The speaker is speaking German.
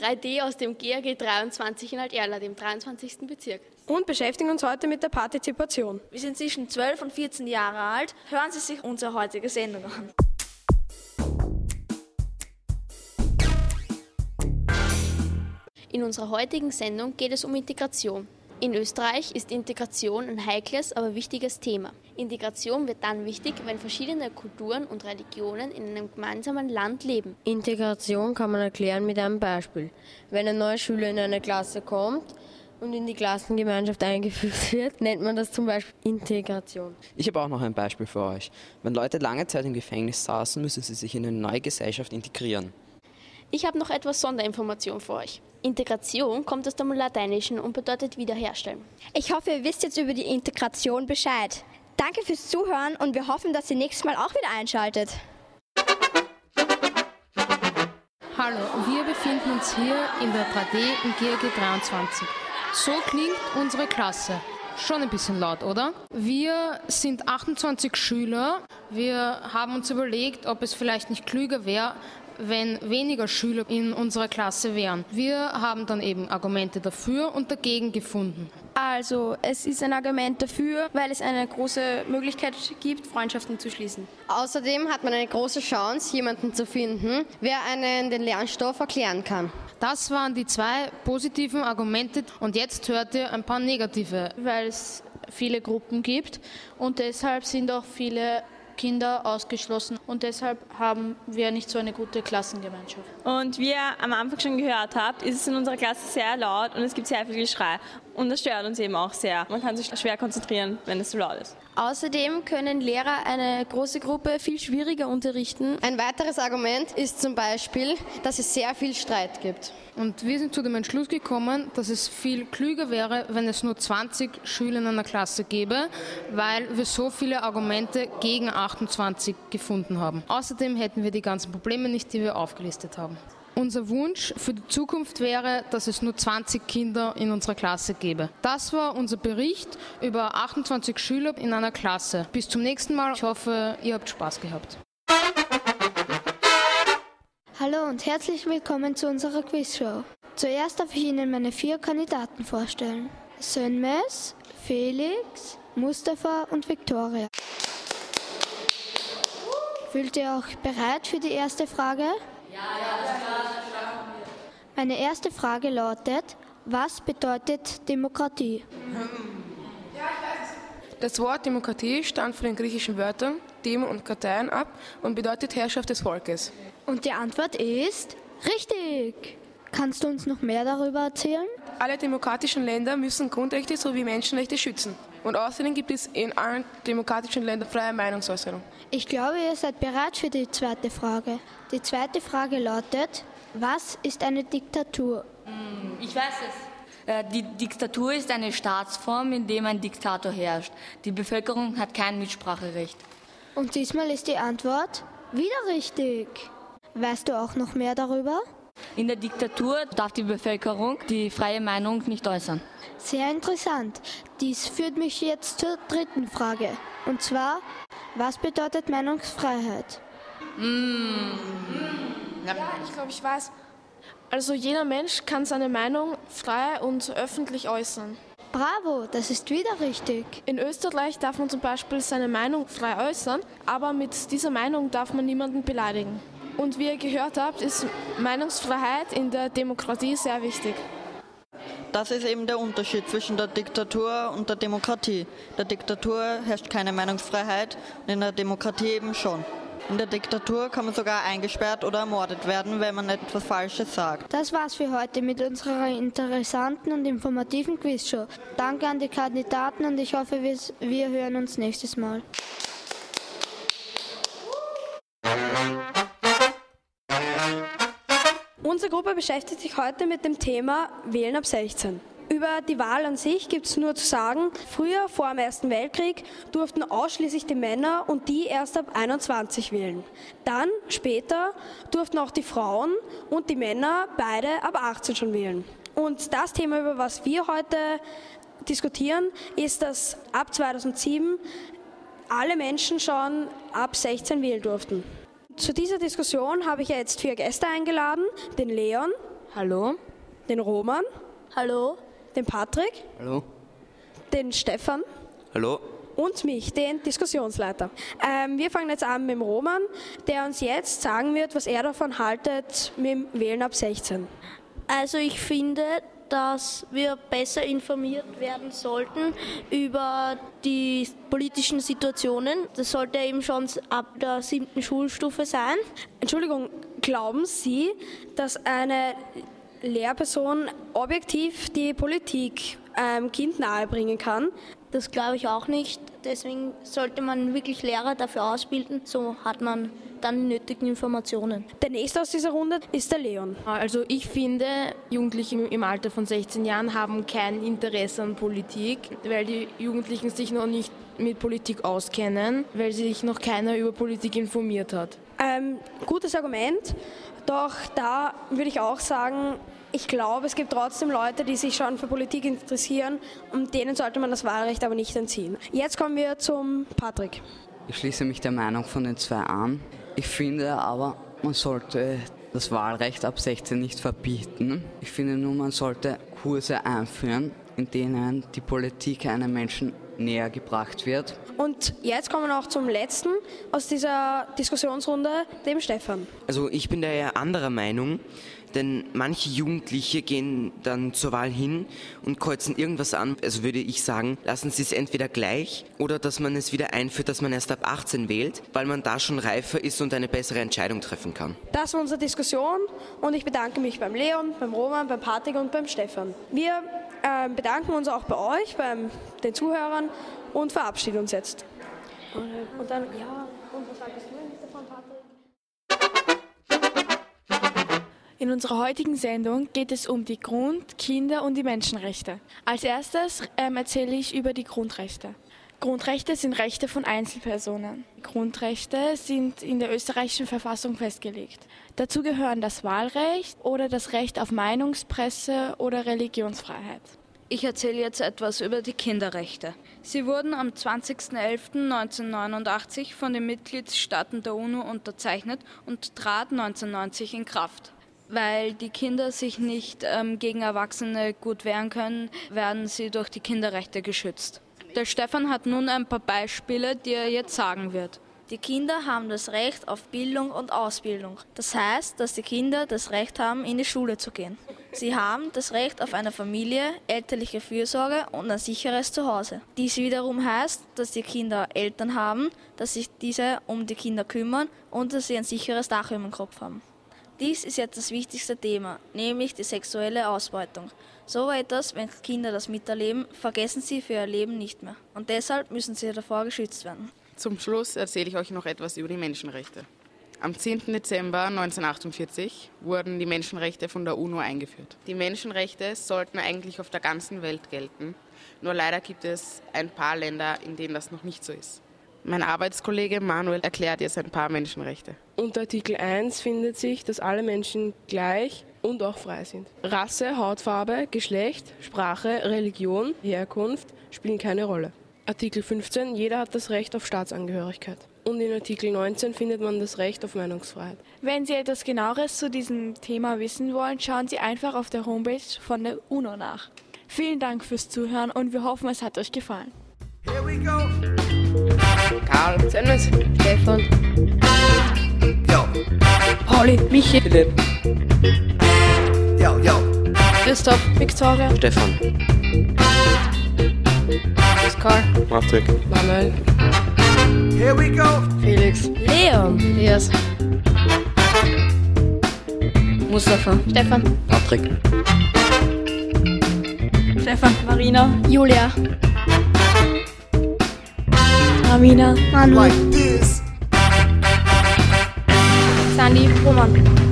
3D aus dem GAG 23 in Alt-Erla, dem 23. Bezirk. Und beschäftigen uns heute mit der Partizipation. Wir sind zwischen 12 und 14 Jahre alt. Hören Sie sich unsere heutige Sendung an. In unserer heutigen Sendung geht es um Integration. In Österreich ist Integration ein heikles, aber wichtiges Thema. Integration wird dann wichtig, wenn verschiedene Kulturen und Religionen in einem gemeinsamen Land leben. Integration kann man erklären mit einem Beispiel. Wenn ein neuer Schüler in eine Klasse kommt und in die Klassengemeinschaft eingeführt wird, nennt man das zum Beispiel Integration. Ich habe auch noch ein Beispiel für euch. Wenn Leute lange Zeit im Gefängnis saßen, müssen sie sich in eine neue Gesellschaft integrieren. Ich habe noch etwas Sonderinformation für euch. Integration kommt aus dem Lateinischen und bedeutet wiederherstellen. Ich hoffe, ihr wisst jetzt über die Integration Bescheid. Danke fürs Zuhören und wir hoffen, dass ihr nächstes Mal auch wieder einschaltet. Hallo, wir befinden uns hier in der 3D im GAG 23. So klingt unsere Klasse. Schon ein bisschen laut, oder? Wir sind 28 Schüler. Wir haben uns überlegt, ob es vielleicht nicht klüger wäre, wenn weniger Schüler in unserer Klasse wären. Wir haben dann eben Argumente dafür und dagegen gefunden. Also, es ist ein Argument dafür, weil es eine große Möglichkeit gibt, Freundschaften zu schließen. Außerdem hat man eine große Chance, jemanden zu finden, wer einen den Lernstoff erklären kann. Das waren die zwei positiven Argumente und jetzt hört ihr ein paar negative. Weil es viele Gruppen gibt und deshalb sind auch viele Kinder ausgeschlossen und deshalb haben wir nicht so eine gute Klassengemeinschaft. Und wie ihr am Anfang schon gehört habt, ist es in unserer Klasse sehr laut und es gibt sehr viel Geschrei. Und das stört uns eben auch sehr. Man kann sich schwer konzentrieren, wenn es so laut ist. Außerdem können Lehrer eine große Gruppe viel schwieriger unterrichten. Ein weiteres Argument ist zum Beispiel, dass es sehr viel Streit gibt. Und wir sind zu dem Entschluss gekommen, dass es viel klüger wäre, wenn es nur 20 Schüler in einer Klasse gäbe, weil wir so viele Argumente gegen 28 gefunden haben. Außerdem hätten wir die ganzen Probleme nicht, die wir aufgelistet haben. Unser Wunsch für die Zukunft wäre, dass es nur 20 Kinder in unserer Klasse gäbe. Das war unser Bericht über 28 Schüler in einer Klasse. Bis zum nächsten Mal. Ich hoffe, ihr habt Spaß gehabt. Hallo und herzlich willkommen zu unserer Quizshow. Zuerst darf ich Ihnen meine 4 Kandidaten vorstellen. Sönmez, Felix, Mustafa und Viktoria. Fühlt ihr euch bereit für die erste Frage? Meine erste Frage lautet, was bedeutet Demokratie? Das Wort Demokratie stammt von den griechischen Wörtern Demo und Katein ab und bedeutet Herrschaft des Volkes. Und die Antwort ist richtig. Kannst du uns noch mehr darüber erzählen? Alle demokratischen Länder müssen Grundrechte sowie Menschenrechte schützen. Und außerdem gibt es in allen demokratischen Ländern freie Meinungsäußerung. Ich glaube, ihr seid bereit für die zweite Frage. Die zweite Frage lautet, was ist eine Diktatur? Ich weiß es. Die Diktatur ist eine Staatsform, in der ein Diktator herrscht. Die Bevölkerung hat kein Mitspracherecht. Und diesmal ist die Antwort wieder richtig. Weißt du auch noch mehr darüber? In der Diktatur darf die Bevölkerung die freie Meinung nicht äußern. Sehr interessant. Dies führt mich jetzt zur dritten Frage. Und zwar, was bedeutet Meinungsfreiheit? Ich glaube, ich weiß. Also jeder Mensch kann seine Meinung frei und öffentlich äußern. Bravo, das ist wieder richtig. In Österreich darf man zum Beispiel seine Meinung frei äußern, aber mit dieser Meinung darf man niemanden beleidigen. Und wie ihr gehört habt, ist Meinungsfreiheit in der Demokratie sehr wichtig. Das ist eben der Unterschied zwischen der Diktatur und der Demokratie. In der Diktatur herrscht keine Meinungsfreiheit und in der Demokratie eben schon. In der Diktatur kann man sogar eingesperrt oder ermordet werden, wenn man etwas Falsches sagt. Das war's für heute mit unserer interessanten und informativen Quizshow. Danke an die Kandidaten und ich hoffe, wir hören uns nächstes Mal. Unsere Gruppe beschäftigt sich heute mit dem Thema Wählen ab 16. Über die Wahl an sich gibt es nur zu sagen, früher, vor dem Ersten Weltkrieg, durften ausschließlich die Männer und die erst ab 21 wählen. Dann, später, durften auch die Frauen und die Männer beide ab 18 schon wählen. Und das Thema, über was wir heute diskutieren, ist, dass ab 2007 alle Menschen schon ab 16 wählen durften. Zu dieser Diskussion habe ich jetzt 4 Gäste eingeladen, den Leon. Hallo. Den Roman. Hallo. Den Patrick. Hallo. Den Stefan. Hallo. Und mich, den Diskussionsleiter. Wir fangen jetzt an mit dem Roman, der uns jetzt sagen wird, was er davon haltet mit dem Wählen ab 16. Also ich finde, dass wir besser informiert werden sollten über die politischen Situationen. Das sollte eben schon ab der 7. Schulstufe sein. Entschuldigung, glauben Sie, dass eine Lehrperson objektiv die Politik einem Kind nahebringen kann? Das glaube ich auch nicht. Deswegen sollte man wirklich Lehrer dafür ausbilden. So hat man dann die nötigen Informationen. Der nächste aus dieser Runde ist der Leon. Also ich finde, Jugendliche im Alter von 16 Jahren haben kein Interesse an Politik, weil die Jugendlichen sich noch nicht mit Politik auskennen, weil sich noch keiner über Politik informiert hat. Gutes Argument, doch da würde ich auch sagen, ich glaube, es gibt trotzdem Leute, die sich schon für Politik interessieren und denen sollte man das Wahlrecht aber nicht entziehen. Jetzt kommen wir zum Patrick. Ich schließe mich der Meinung von den zwei an. Ich finde aber, man sollte das Wahlrecht ab 16 nicht verbieten. Ich finde nur, man sollte Kurse einführen, in denen die Politik einem Menschen näher gebracht wird. Und jetzt kommen wir noch zum letzten aus dieser Diskussionsrunde, dem Stefan. Also ich bin da eher anderer Meinung, denn manche Jugendliche gehen dann zur Wahl hin und kreuzen irgendwas an. Also würde ich sagen, lassen Sie es entweder gleich oder dass man es wieder einführt, dass man erst ab 18 wählt, weil man da schon reifer ist und eine bessere Entscheidung treffen kann. Das war unsere Diskussion und ich bedanke mich beim Leon, beim Roman, beim Patrick und beim Stefan. Wir bedanken uns auch bei euch, bei den Zuhörern und verabschieden uns jetzt. Und dann, ja, und was sagst du davon, Patrick? In unserer heutigen Sendung geht es um die Grund-, Kinder- und die Menschenrechte. Als erstes erzähle ich über die Grundrechte. Grundrechte sind Rechte von Einzelpersonen. Grundrechte sind in der österreichischen Verfassung festgelegt. Dazu gehören das Wahlrecht oder das Recht auf Meinungs-, Presse- oder Religionsfreiheit. Ich erzähle jetzt etwas über die Kinderrechte. Sie wurden am 20.11.1989 von den Mitgliedstaaten der UNO unterzeichnet und trat 1990 in Kraft. Weil die Kinder sich nicht gegen Erwachsene gut wehren können, werden sie durch die Kinderrechte geschützt. Der Stefan hat nun ein paar Beispiele, die er jetzt sagen wird. Die Kinder haben das Recht auf Bildung und Ausbildung. Das heißt, dass die Kinder das Recht haben, in die Schule zu gehen. Sie haben das Recht auf eine Familie, elterliche Fürsorge und ein sicheres Zuhause. Dies wiederum heißt, dass die Kinder Eltern haben, dass sich diese um die Kinder kümmern und dass sie ein sicheres Dach über dem Kopf haben. Dies ist jetzt das wichtigste Thema, nämlich die sexuelle Ausbeutung. So etwas, wenn Kinder das miterleben, vergessen sie für ihr Leben nicht mehr. Und deshalb müssen sie davor geschützt werden. Zum Schluss erzähle ich euch noch etwas über die Menschenrechte. Am 10. Dezember 1948 wurden die Menschenrechte von der UNO eingeführt. Die Menschenrechte sollten eigentlich auf der ganzen Welt gelten, nur leider gibt es ein paar Länder, in denen das noch nicht so ist. Mein Arbeitskollege Manuel erklärt jetzt ein paar Menschenrechte. Unter Artikel 1 findet sich, dass alle Menschen gleich und auch frei sind. Rasse, Hautfarbe, Geschlecht, Sprache, Religion, Herkunft spielen keine Rolle. Artikel 15, jeder hat das Recht auf Staatsangehörigkeit. Und in Artikel 19 findet man das Recht auf Meinungsfreiheit. Wenn Sie etwas Genaueres zu diesem Thema wissen wollen, schauen Sie einfach auf der Homepage von der UNO nach. Vielen Dank fürs Zuhören und wir hoffen, es hat euch gefallen. Here we go. Karl, Sennis, Stefan, Yo. Pauli, Michi, Philipp. Yo. Christoph, Victoria, Stefan. Pascal, Patrick. Manuel, Here we go. Felix, Leon, Elias, Mustafa, Stefan, Patrick. Stefan, Marina, Julia, Amina, Like this. Sandy, Roman.